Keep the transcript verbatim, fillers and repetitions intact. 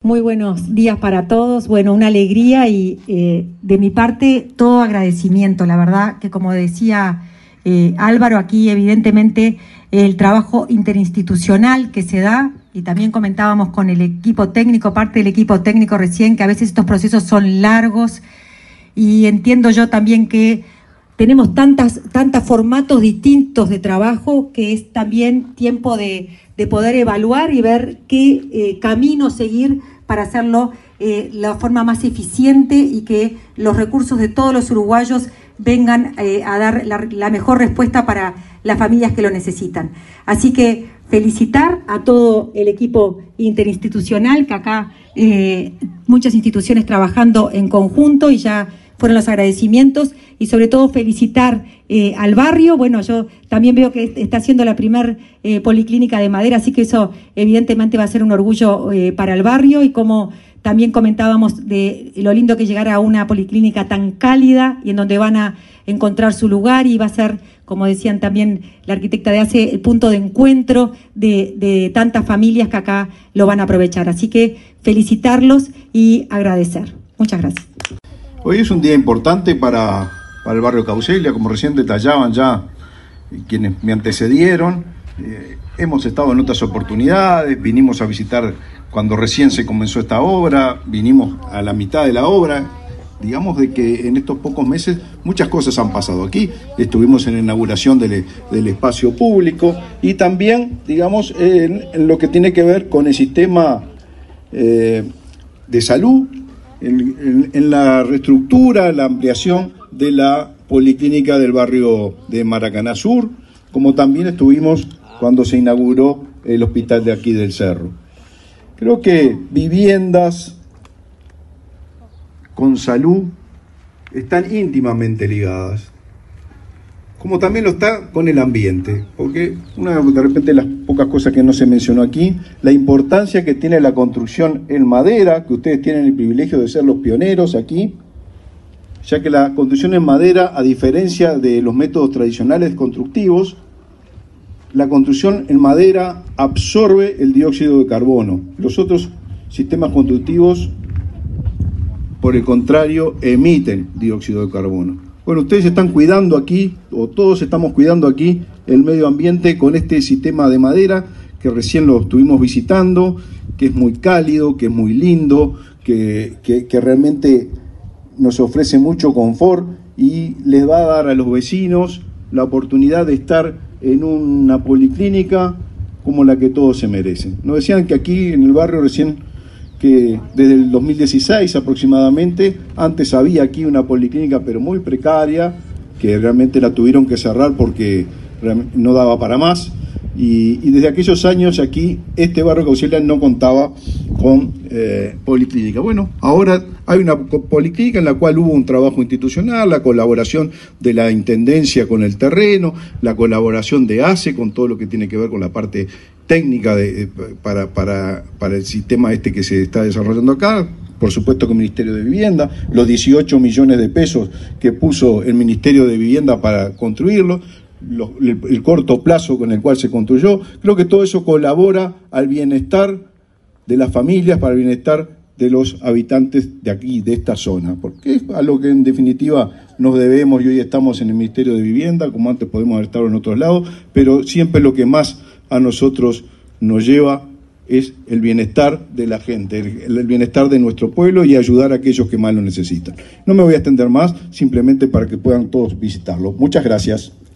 Muy buenos días para todos. Bueno, una alegría y eh, de mi parte todo agradecimiento. La verdad que, como decía eh, Álvaro, aquí evidentemente el trabajo interinstitucional que se da, y también comentábamos con el equipo técnico, parte del equipo técnico recién, que a veces estos procesos son largos, y entiendo yo también que tenemos tantas, tantos formatos distintos de trabajo que es también tiempo de, de poder evaluar y ver qué eh, camino seguir para hacerlo eh, la forma más eficiente y que los recursos de todos los uruguayos vengan eh, a dar la, la mejor respuesta para las familias que lo necesitan. Así que felicitar a todo el equipo interinstitucional, que acá eh, muchas instituciones trabajando en conjunto, y ya fueron los agradecimientos, y sobre todo felicitar eh, al barrio. Bueno, yo también veo que está haciendo la primer eh, policlínica de Madera, así que eso evidentemente va a ser un orgullo eh, para el barrio, y como también comentábamos de lo lindo que llegar a una policlínica tan cálida y en donde van a encontrar su lugar, y va a ser, como decían también la arquitecta de ACE, el punto de encuentro de, de tantas familias que acá lo van a aprovechar. Así que felicitarlos y agradecer. Muchas gracias. Hoy es un día importante para, para el barrio Caucelia, como recién detallaban ya quienes me antecedieron. Eh, hemos estado en otras oportunidades, vinimos a visitar cuando recién se comenzó esta obra, vinimos a la mitad de la obra. Digamos de que en estos pocos meses muchas cosas han pasado aquí. Estuvimos en la inauguración del, del espacio público, y también, digamos, en, en lo que tiene que ver con el sistema eh, de salud, en, en, en la reestructura, la ampliación de la policlínica del barrio de Maracaná Sur, como también estuvimos cuando se inauguró el hospital de aquí del Cerro. Creo que viviendas con salud están íntimamente ligadas, como también lo está con el ambiente, porque una de repente las pocas cosas que no se mencionó aquí, la importancia que tiene la construcción en madera, que ustedes tienen el privilegio de ser los pioneros aquí, ya que la construcción en madera, a diferencia de los métodos tradicionales constructivos, la construcción en madera absorbe el dióxido de carbono. Los otros sistemas constructivos, por el contrario, emiten dióxido de carbono. Bueno, ustedes están cuidando aquí, o todos estamos cuidando aquí, el medio ambiente con este sistema de madera que recién lo estuvimos visitando, que es muy cálido, que es muy lindo, que, que, que realmente nos ofrece mucho confort y les va a dar a los vecinos la oportunidad de estar en una policlínica como la que todos se merecen. Nos decían que aquí en el barrio recién, que desde el dos mil dieciséis aproximadamente, antes había aquí una policlínica pero muy precaria, que realmente la tuvieron que cerrar porque no daba para más, y, y desde aquellos años aquí este barrio Caucelia no contaba con eh, policlínica. Bueno, ahora hay una policlínica en la cual hubo un trabajo institucional, la colaboración de la Intendencia con el terreno, la colaboración de ACE con todo lo que tiene que ver con la parte técnica de, para, para, para el sistema este que se está desarrollando acá. Por supuesto que el Ministerio de Vivienda, los dieciocho millones de pesos que puso el Ministerio de Vivienda para construirlo, los, el, el corto plazo con el cual se construyó, creo que todo eso colabora al bienestar de las familias, para el bienestar de los habitantes de aquí, de esta zona, porque es a lo que en definitiva nos debemos, y hoy estamos en el Ministerio de Vivienda, como antes podemos haber estado en otros lados, pero siempre lo que más a nosotros nos lleva es el bienestar de la gente, el, el bienestar de nuestro pueblo, y ayudar a aquellos que más lo necesitan. No me voy a extender más, simplemente para que puedan todos visitarlo. Muchas gracias.